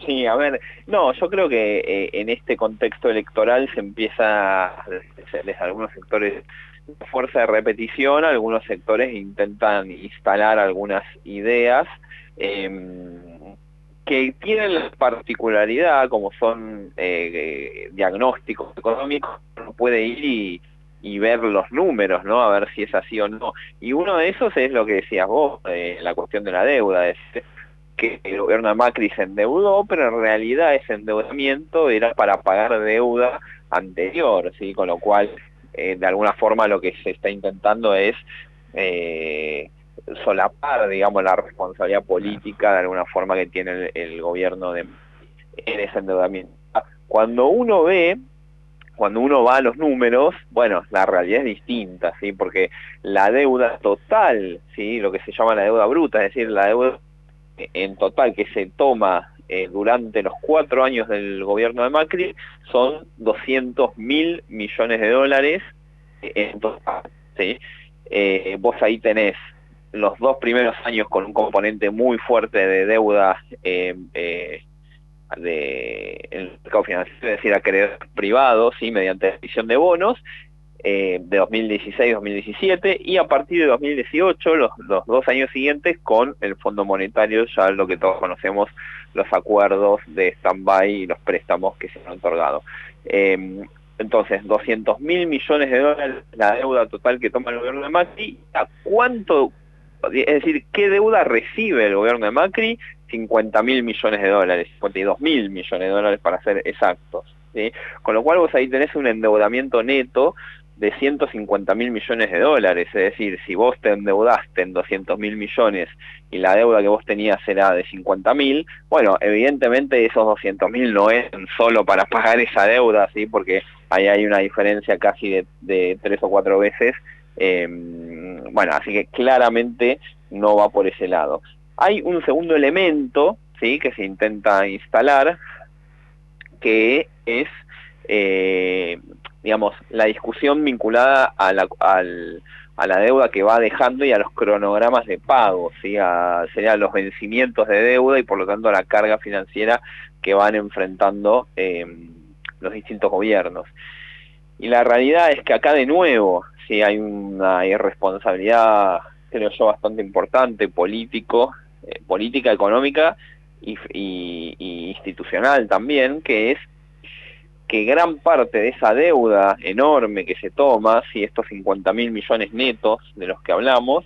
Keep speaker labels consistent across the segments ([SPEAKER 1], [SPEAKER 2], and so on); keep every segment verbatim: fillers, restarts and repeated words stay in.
[SPEAKER 1] Sí, a ver, no, yo creo que eh, en este contexto electoral se empieza, desde, desde algunos sectores, fuerza de repetición, algunos sectores intentan instalar algunas ideas eh, que tienen la particularidad, como son eh, eh, diagnósticos económicos, uno puede ir y, y ver los números, ¿no? A ver si es así o no. Y uno de esos es lo que decías vos, eh, la cuestión de la deuda, es que el gobierno de Macri se endeudó, pero en realidad ese endeudamiento era para pagar deuda anterior, ¿sí? Con lo cual, eh, de alguna forma lo que se está intentando es eh, solapar, digamos, la responsabilidad política de alguna forma que tiene el, el gobierno de, en ese endeudamiento. Cuando uno ve, cuando uno va a los números, bueno, la realidad es distinta, ¿sí? Porque la deuda total, ¿sí? Lo que se llama la deuda bruta, es decir, la deuda en total que se toma eh, durante los cuatro años del gobierno de Macri son doscientos mil millones de dólares en total, ¿sí? Eh, vos ahí tenés los dos primeros años con un componente muy fuerte de deuda eh, eh, de, en el mercado financiero, es decir, acreedores privados, ¿sí? Mediante emisión de bonos, Eh, de dos mil dieciséis dos mil diecisiete, y a partir de dos mil dieciocho, los, los dos años siguientes, con el Fondo Monetario, ya lo que todos conocemos, los acuerdos de stand-by y los préstamos que se han otorgado. Eh, entonces, doscientos mil millones de dólares la deuda total que toma el gobierno de Macri. ¿A cuánto? Es decir, ¿qué deuda recibe el gobierno de Macri? cincuenta mil millones de dólares, cincuenta y dos mil millones de dólares para ser exactos, ¿sí? Con lo cual vos ahí tenés un endeudamiento neto de ciento cincuenta mil millones de dólares, es decir, si vos te endeudaste en doscientos mil millones y la deuda que vos tenías era de cincuenta mil, bueno, evidentemente esos doscientos mil no es solo para pagar esa deuda, ¿sí? Porque ahí hay una diferencia casi de, de tres o cuatro veces, eh, bueno, así que claramente no va por ese lado. Hay un segundo elemento, ¿sí? Que se intenta instalar, que es eh, digamos, la discusión vinculada a la, al, a la deuda que va dejando y a los cronogramas de pago, ¿sí? A, serían los vencimientos de deuda y por lo tanto a la carga financiera que van enfrentando eh, los distintos gobiernos. Y la realidad es que acá de nuevo, sí, hay una irresponsabilidad, creo yo, bastante importante, político, eh, política, económica y, y, y institucional también, que es que gran parte de esa deuda enorme que se toma, si estos cincuenta mil millones netos de los que hablamos,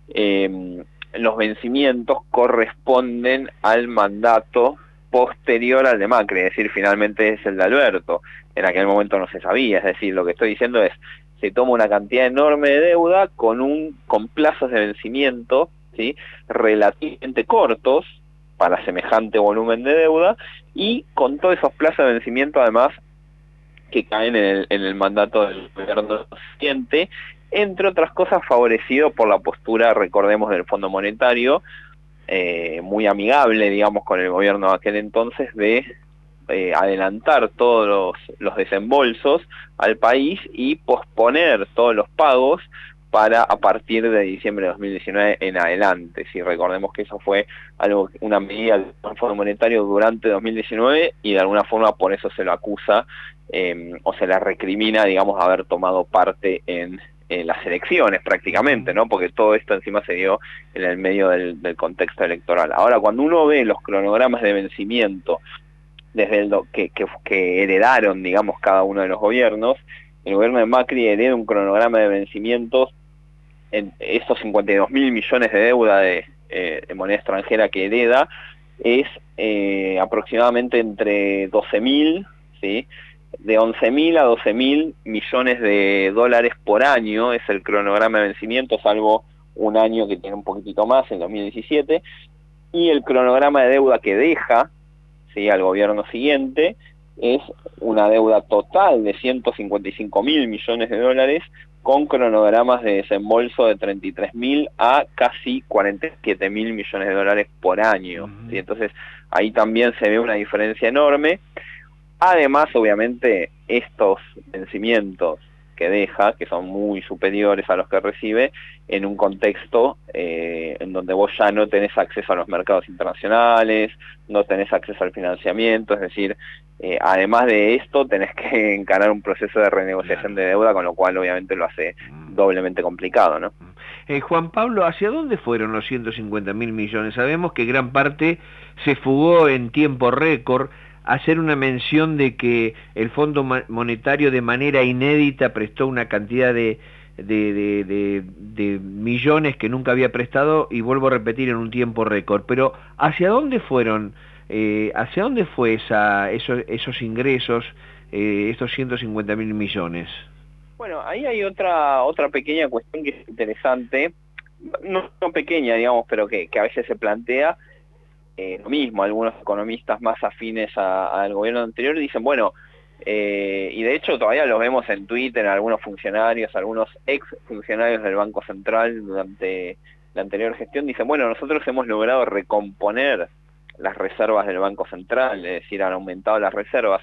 [SPEAKER 1] eh, los vencimientos corresponden al mandato posterior al de Macri, es decir, finalmente es el de Alberto. En aquel momento no se sabía, es decir, lo que estoy diciendo es, se toma una cantidad enorme de deuda con, un, con plazos de vencimiento, ¿sí? Relativamente cortos para semejante volumen de deuda, y con todos esos plazos de vencimiento además que caen en el, en el mandato del gobierno siguiente, entre otras cosas favorecido por la postura, recordemos, del Fondo Monetario, eh, muy amigable, digamos, con el gobierno de aquel entonces, de eh, adelantar todos los, los desembolsos al país y posponer todos los pagos para a partir de diciembre de dos mil diecinueve en adelante. Si recordemos que eso fue algo, una medida del Fondo Monetario durante dos mil diecinueve y de alguna forma por eso se lo acusa eh, o se le recrimina, digamos, haber tomado parte en, en las elecciones prácticamente, ¿no? Porque todo esto encima se dio en el medio del, del contexto electoral. Ahora, cuando uno ve los cronogramas de vencimiento desde el do, que, que, que heredaron, digamos, cada uno de los gobiernos, el gobierno de Macri hereda un cronograma de vencimientos en esos cincuenta y dos mil millones de deuda de, eh, de moneda extranjera que hereda, es eh, aproximadamente entre doce mil, ¿sí? De once mil a doce mil millones de dólares por año es el cronograma de vencimiento, salvo un año que tiene un poquitito más, en dos mil diecisiete, y el cronograma de deuda que deja, ¿sí?, al gobierno siguiente es una deuda total de ciento cincuenta y cinco mil millones de dólares, con cronogramas de desembolso de treinta y tres mil a casi cuarenta y siete mil millones de dólares por año. Uh-huh. ¿Sí? Entonces ahí también se ve una diferencia enorme. Además, obviamente, estos vencimientos que deja, que son muy superiores a los que recibe, en un contexto eh, en donde vos ya no tenés acceso a los mercados internacionales, no tenés acceso al financiamiento, es decir, eh, además de esto tenés que encarar un proceso de renegociación de deuda, con lo cual obviamente lo hace doblemente complicado, ¿no?
[SPEAKER 2] Eh, Juan Pablo, ¿hacia dónde fueron los ciento cincuenta mil millones? Sabemos que gran parte se fugó en tiempo récord. Hacer una mención de que el Fondo Monetario de manera inédita prestó una cantidad de, de, de, de, de millones que nunca había prestado, y vuelvo a repetir, en un tiempo récord. Pero ¿hacia dónde fueron? Eh, ¿Hacia dónde fue esa, esos, esos ingresos, eh, estos ciento cincuenta mil millones?
[SPEAKER 1] Bueno, ahí hay otra otra pequeña cuestión que es interesante, no, no pequeña, digamos, pero que, que a veces se plantea, eh, lo mismo, algunos economistas más afines a, al gobierno anterior dicen, bueno, eh, y de hecho todavía lo vemos en Twitter, algunos funcionarios, algunos ex funcionarios del Banco Central durante la anterior gestión, dicen, bueno, nosotros hemos logrado recomponer las reservas del Banco Central, es decir, han aumentado las reservas,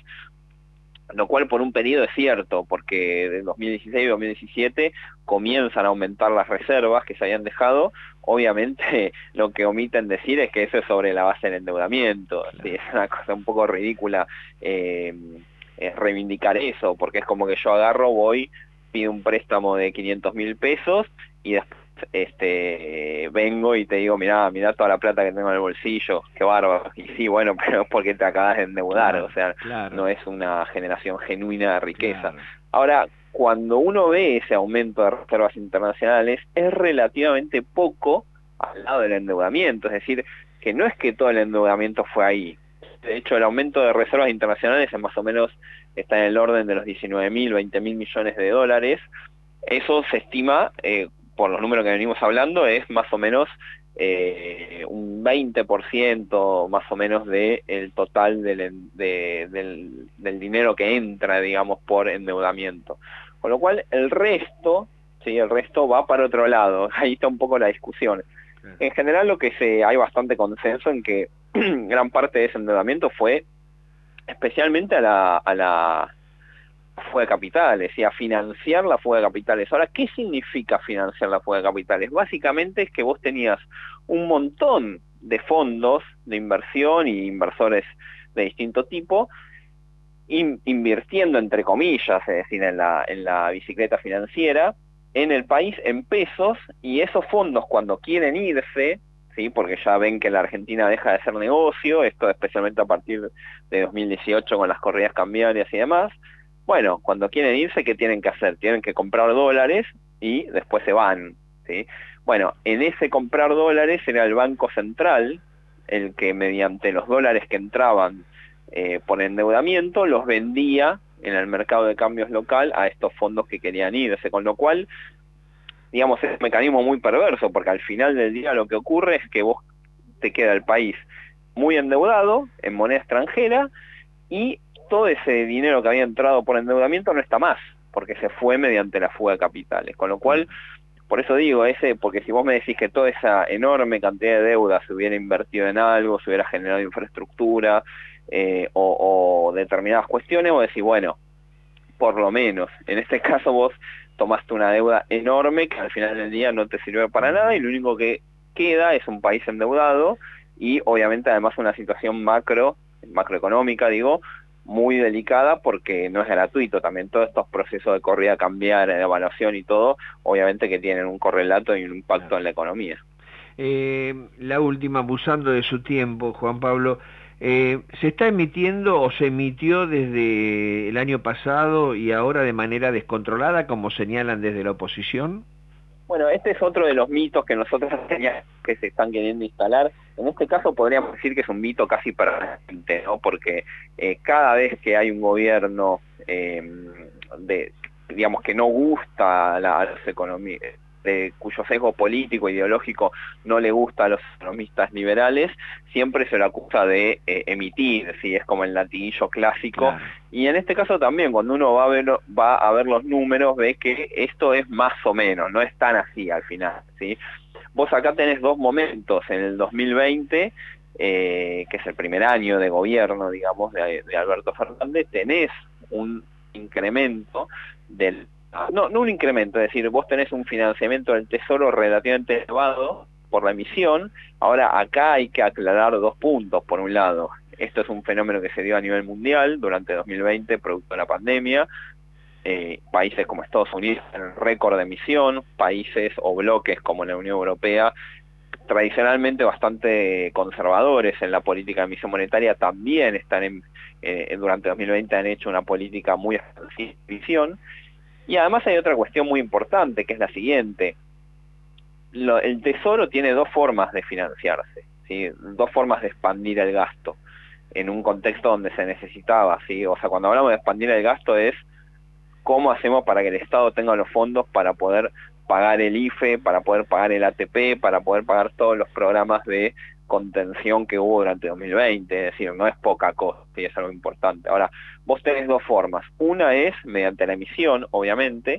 [SPEAKER 1] lo cual por un periodo es cierto, porque de dos mil dieciséis a dos mil diecisiete comienzan a aumentar las reservas que se habían dejado. Obviamente lo que omiten decir es que eso es sobre la base del endeudamiento. Claro. Sí, es una cosa un poco ridícula eh, eh, reivindicar eso, porque es como que yo agarro, voy, pido un préstamo de quinientos mil pesos y después este vengo y te digo, mirá, mirá toda la plata que tengo en el bolsillo, qué bárbaro. Y sí, bueno, pero es porque te acabas de endeudar, claro, o sea, claro, no es una generación genuina de riqueza. Claro. Ahora, cuando uno ve ese aumento de reservas internacionales, es relativamente poco al lado del endeudamiento, es decir, que no es que todo el endeudamiento fue ahí. De hecho, el aumento de reservas internacionales es más o menos, está en el orden de los diecinueve mil, veinte mil millones de dólares. Eso se estima, eh, por los números que venimos hablando, es más o menos eh, un veinte por ciento más o menos del de total del, de, del, del dinero que entra, digamos, por endeudamiento. Con lo cual, el resto, sí, el resto va para otro lado. Ahí está un poco la discusión. En general, lo que se hay bastante consenso en que gran parte de ese endeudamiento fue especialmente a la... A la fuga de capitales y a financiar la fuga de capitales. Ahora, ¿qué significa financiar la fuga de capitales? Básicamente es que vos tenías un montón de fondos de inversión y inversores de distinto tipo in, invirtiendo, entre comillas, es decir, en la, en la bicicleta financiera, en el país en pesos, y esos fondos cuando quieren irse, ¿sí? Porque ya ven que la Argentina deja de ser negocio, esto especialmente a partir de dos mil dieciocho con las corridas cambiarias y demás. Bueno, cuando quieren irse, ¿qué tienen que hacer? Tienen que comprar dólares y después se van, ¿sí? Bueno, en ese comprar dólares era el Banco Central el que mediante los dólares que entraban eh, por endeudamiento los vendía en el mercado de cambios local a estos fondos que querían irse, con lo cual, digamos, es un mecanismo muy perverso, porque al final del día lo que ocurre es que vos te queda el país muy endeudado en moneda extranjera y todo ese dinero que había entrado por endeudamiento no está más, porque se fue mediante la fuga de capitales. Con lo cual, por eso digo, ese, porque si vos me decís que toda esa enorme cantidad de deuda se hubiera invertido en algo, se hubiera generado infraestructura eh, o, o determinadas cuestiones, vos decís, bueno, por lo menos, en este caso vos tomaste una deuda enorme que al final del día no te sirve para nada y lo único que queda es un país endeudado y obviamente además una situación macro, macroeconómica, digo, muy delicada porque no es gratuito. También todos estos procesos de corrida cambiar, de evaluación y todo, obviamente que tienen un correlato y un impacto claro en la economía.
[SPEAKER 2] Eh, la última, abusando de su tiempo, Juan Pablo, eh, ¿se está emitiendo o se emitió desde el año pasado y ahora de manera descontrolada, como señalan desde la oposición?
[SPEAKER 1] Bueno, este es otro de los mitos que nosotros teníamos que se están queriendo instalar. En este caso podríamos decir que es un mito casi permanente, ¿no? Porque eh, cada vez que hay un gobierno eh, de, digamos, que no gusta a, la, a los economistas, de cuyo sesgo político, ideológico no le gusta a los economistas liberales, siempre se lo acusa de eh, emitir, ¿sí? Es como el latiguillo clásico, claro. Y en este caso también, cuando uno va a, ver, va a ver los números, ve que esto es más o menos, no es tan así al final, ¿sí? Vos acá tenés dos momentos, en el dos mil veinte, eh, que es el primer año de gobierno, digamos, de, de Alberto Fernández, tenés un incremento del no, no un incremento, es decir, vos tenés un financiamiento del Tesoro relativamente elevado por la emisión. Ahora acá hay que aclarar dos puntos. Por un lado, esto es un fenómeno que se dio a nivel mundial durante dos mil veinte, producto de la pandemia. Eh, países como Estados Unidos en récord de emisión, países o bloques como la Unión Europea, tradicionalmente bastante conservadores en la política de emisión monetaria, también están en, eh, durante dos mil veinte han hecho una política muy expansiva de emisión. Y además hay otra cuestión muy importante, que es la siguiente. Lo, el Tesoro tiene dos formas de financiarse, ¿sí? Dos formas de expandir el gasto en un contexto donde se necesitaba, ¿sí? O sea, cuando hablamos de expandir el gasto es cómo hacemos para que el Estado tenga los fondos para poder pagar el I F E, para poder pagar el A T P, para poder pagar todos los programas de contención que hubo durante dos mil veinte, es decir, no es poca cosa, y es algo importante. Ahora, vos tenés dos formas. Una es mediante la emisión, obviamente,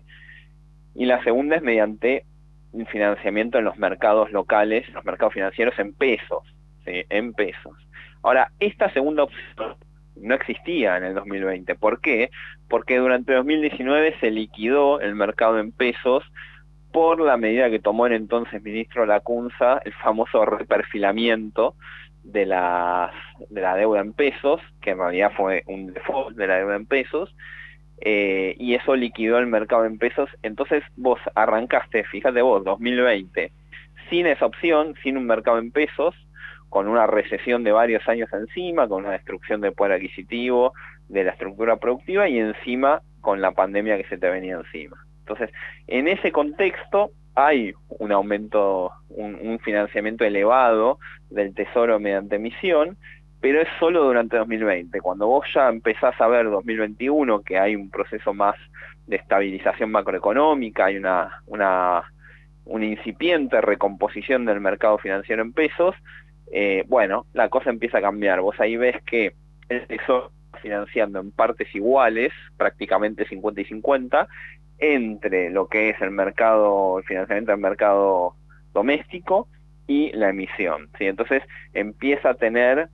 [SPEAKER 1] y la segunda es mediante el financiamiento en los mercados locales, los mercados financieros en pesos, ¿sí? En pesos. Ahora, esta segunda opción no existía en el dos mil veinte. ¿Por qué? Porque durante dos mil diecinueve se liquidó el mercado en pesos por la medida que tomó el entonces ministro Lacunza, el famoso reperfilamiento de, las, de la deuda en pesos, que en realidad fue un default de la deuda en pesos, eh, y eso liquidó el mercado en pesos. Entonces vos arrancaste, fíjate vos, dos mil veinte, sin esa opción, sin un mercado en pesos, con una recesión de varios años encima, con una destrucción del poder adquisitivo, de la estructura productiva, y encima con la pandemia que se te venía encima. Entonces, en ese contexto hay un aumento, un, un financiamiento elevado del Tesoro mediante emisión, pero es solo durante dos mil veinte. Cuando vos ya empezás a ver dos mil veintiuno, que hay un proceso más de estabilización macroeconómica, hay una, una, una incipiente recomposición del mercado financiero en pesos, eh, bueno, la cosa empieza a cambiar. Vos ahí ves que el Tesoro está financiando en partes iguales, prácticamente cincuenta y cincuenta, entre lo que es el mercado, el financiamiento del mercado doméstico y la emisión, ¿sí? Entonces empieza a tener,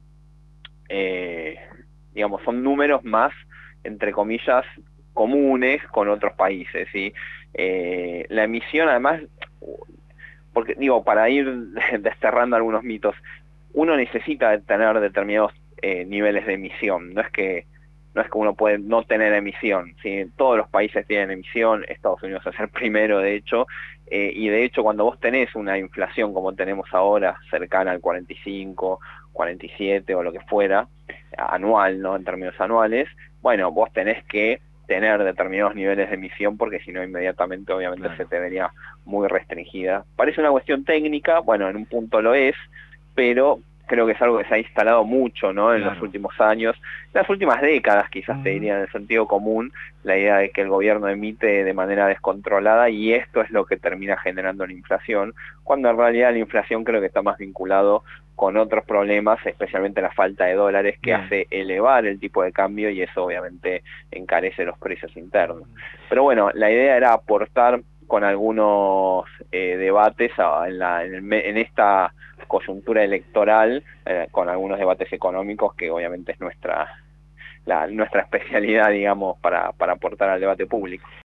[SPEAKER 1] eh, digamos, son números más, entre comillas, comunes con otros países, ¿sí? Eh, la emisión, además, porque digo, para ir desterrando algunos mitos, uno necesita tener determinados eh, niveles de emisión, no es que no es que uno puede no tener emisión, ¿sí? Todos los países tienen emisión, Estados Unidos es el primero de hecho, eh, y de hecho cuando vos tenés una inflación como tenemos ahora, cercana al cuarenta y cinco, cuarenta y siete o lo que fuera, anual, ¿no? En términos anuales, bueno, vos tenés que tener determinados niveles de emisión porque si no inmediatamente obviamente claro, se te vería muy restringida. Parece una cuestión técnica, bueno, en un punto lo es, pero creo que es algo que se ha instalado mucho, ¿no? En claro, los últimos años, las últimas décadas quizás uh-huh, te diría, en el sentido común, la idea de que el gobierno emite de manera descontrolada y esto es lo que termina generando la inflación, cuando en realidad la inflación creo que está más vinculado con otros problemas, especialmente la falta de dólares que Bien. hace elevar el tipo de cambio y eso obviamente encarece los precios internos. Pero bueno, la idea era aportar con algunos eh, debates a, en, la, en, el, en esta coyuntura electoral, eh, con algunos debates económicos que obviamente es nuestra, la, nuestra especialidad, digamos, para, para aportar al debate público.